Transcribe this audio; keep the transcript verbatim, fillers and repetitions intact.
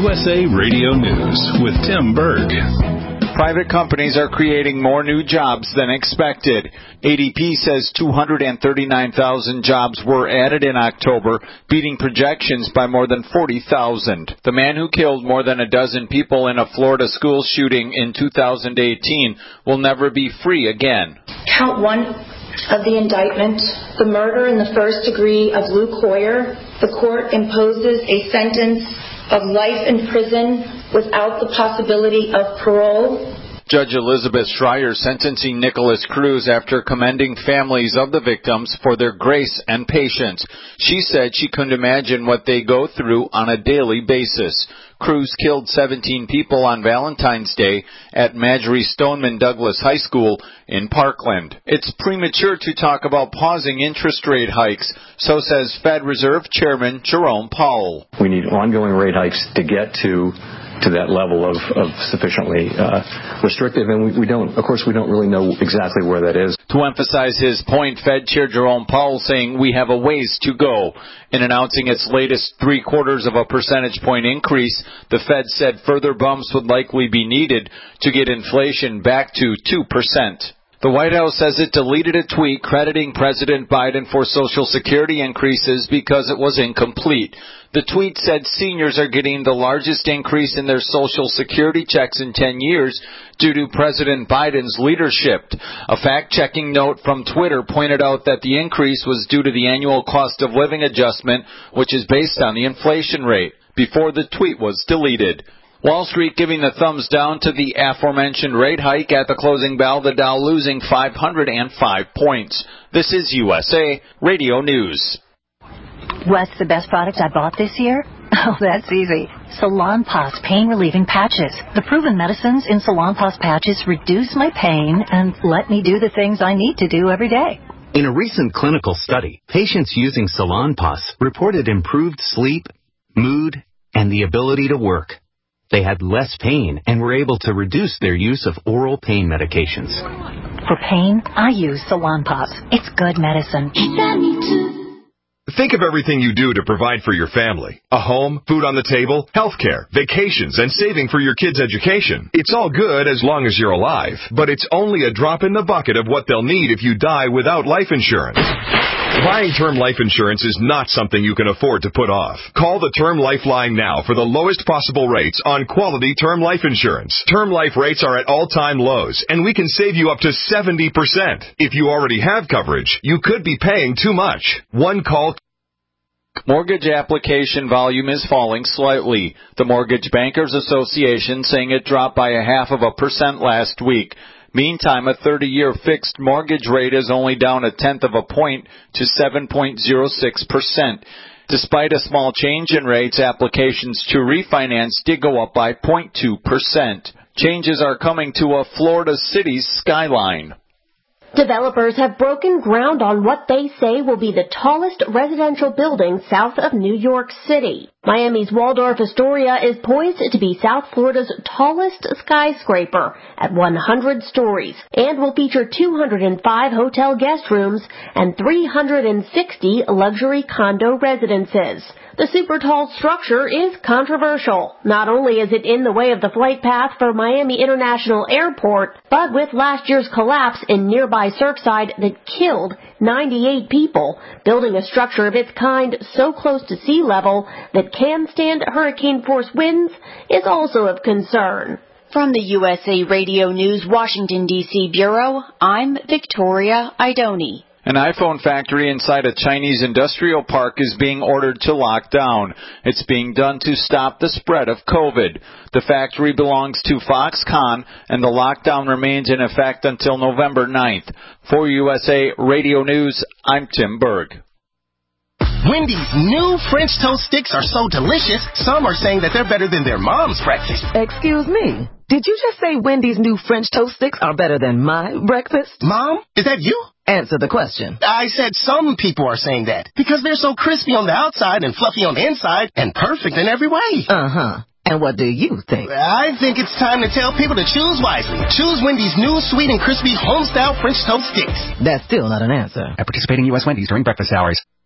U S A Radio News with Tim Berg. Private companies are creating more new jobs than expected. A D P says two hundred thirty-nine thousand jobs were added in October, beating projections by more than forty thousand. The man who killed more than a dozen people in a Florida school shooting in two thousand eighteen will never be free again. Count one of the indictment, the murder in the first degree of Luke Hoyer, the court imposes a sentence of life in prison without the possibility of parole. Judge Elizabeth Schreier sentencing Nicholas Cruz after commending families of the victims for their grace and patience. She said she couldn't imagine what they go through on a daily basis. Cruz killed seventeen people on Valentine's Day at Marjorie Stoneman Douglas High School in Parkland. It's premature to talk about pausing interest rate hikes, so says Fed Reserve Chairman Jerome Powell. We need ongoing rate hikes to get to to that level of, of sufficiently uh, restrictive, and we, we don't, of course, we don't really know exactly where that is. To emphasize his point, Fed Chair Jerome Powell saying we have a ways to go. In announcing its latest three-quarters of a percentage point increase, the Fed said further bumps would likely be needed to get inflation back to two percent. The White House says it deleted a tweet crediting President Biden for Social Security increases because it was incomplete. The tweet said seniors are getting the largest increase in their Social Security checks in ten years due to President Biden's leadership. A fact-checking note from Twitter pointed out that the increase was due to the annual cost of living adjustment, which is based on the inflation rate, before the tweet was deleted. Wall Street giving the thumbs down to the aforementioned rate hike at the closing bell, the Dow losing five hundred five points. This is U S A Radio News. What's the best product I bought this year? Oh, that's easy. Salonpas pain-relieving patches. The proven medicines in Salonpas patches reduce my pain and let me do the things I need to do every day. In a recent clinical study, patients using Salonpas reported improved sleep, mood, and the ability to work. They had less pain and were able to reduce their use of oral pain medications. For pain, I use Salonpas. It's good medicine. Think of everything you do to provide for your family. A home, food on the table, healthcare, vacations, and saving for your kids' education. It's all good as long as you're alive, but it's only a drop in the bucket of what they'll need if you die without life insurance. Buying term life insurance is not something you can afford to put off. Call the Term Lifeline now for the lowest possible rates on quality term life insurance. Term life rates are at all-time lows, and we can save you up to seventy percent. If you already have coverage, you could be paying too much. One call. Mortgage application volume is falling slightly. The Mortgage Bankers Association saying it dropped by a half of a percent last week. Meantime, a thirty-year fixed mortgage rate is only down a tenth of a point to seven point zero six percent. Despite a small change in rates, applications to refinance did go up by zero point two percent. Changes are coming to a Florida city's skyline. Developers have broken ground on what they say will be the tallest residential building south of New York City. Miami's Waldorf Astoria is poised to be South Florida's tallest skyscraper at one hundred stories and will feature two hundred five hotel guest rooms and three hundred sixty luxury condo residences. The super tall structure is controversial. Not only is it in the way of the flight path for Miami International Airport, but with last year's collapse in nearby Surfside that killed ninety-eight people, building a structure of its kind so close to sea level that can stand hurricane-force winds is also of concern. From the U S A Radio News Washington, D C Bureau, I'm Victoria Idoni. An iPhone factory inside a Chinese industrial park is being ordered to lock down. It's being done to stop the spread of COVID. The factory belongs to Foxconn, and the lockdown remains in effect until November ninth. For U S A Radio News, I'm Tim Berg. Wendy's new French toast sticks are so delicious, some are saying that they're better than their mom's breakfast. Excuse me. Did you just say Wendy's new French toast sticks are better than my breakfast? Mom, is that you? Answer the question. I said some people are saying that because they're so crispy on the outside and fluffy on the inside and perfect in every way. Uh-huh. And what do you think? I think it's time to tell people to choose wisely. Choose Wendy's new sweet and crispy home-style French toast sticks. That's still not an answer. At participating U S Wendy's during breakfast hours.